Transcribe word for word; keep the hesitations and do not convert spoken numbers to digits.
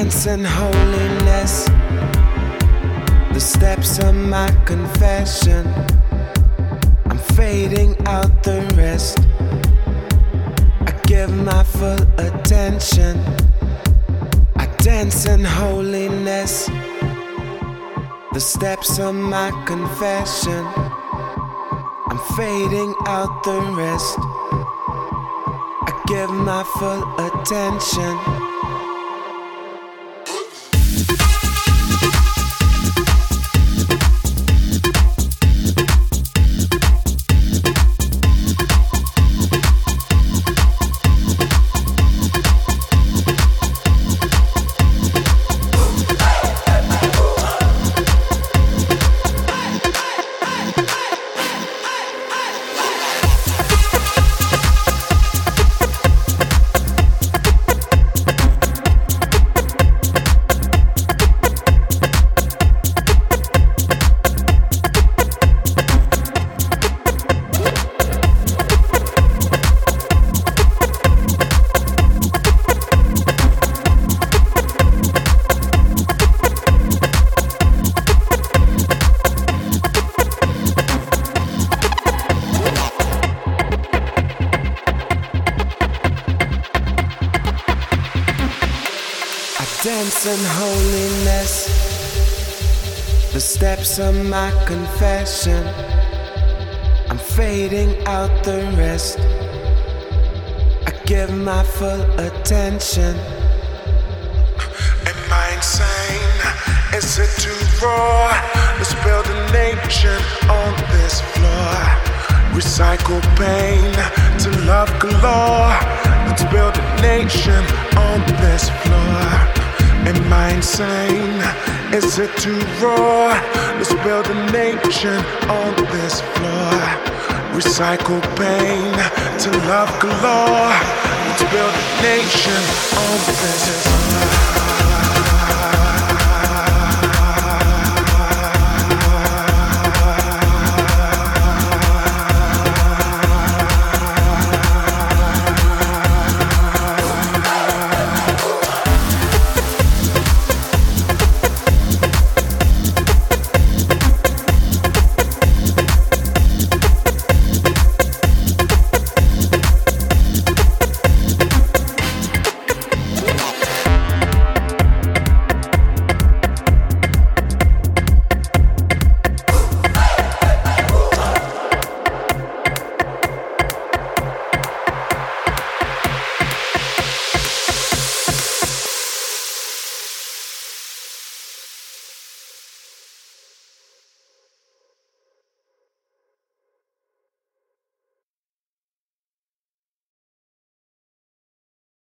dance in holiness, the steps of my confession. I'm fading out the rest. I give my full attention. I dance in holiness, the steps of my confession. I'm fading out the rest. I give my full attention. Dance in holiness, the steps of my confession. I'm fading out the rest. I give my full attention. Am I insane? Is it too raw? Let's build a nation on this floor. Recycle pain to love galore. Let's build a nation on this floor. Am I insane? Is it too raw? Let's build a nation on this floor. Recycle pain to love galore. Let's build a nation on this floor.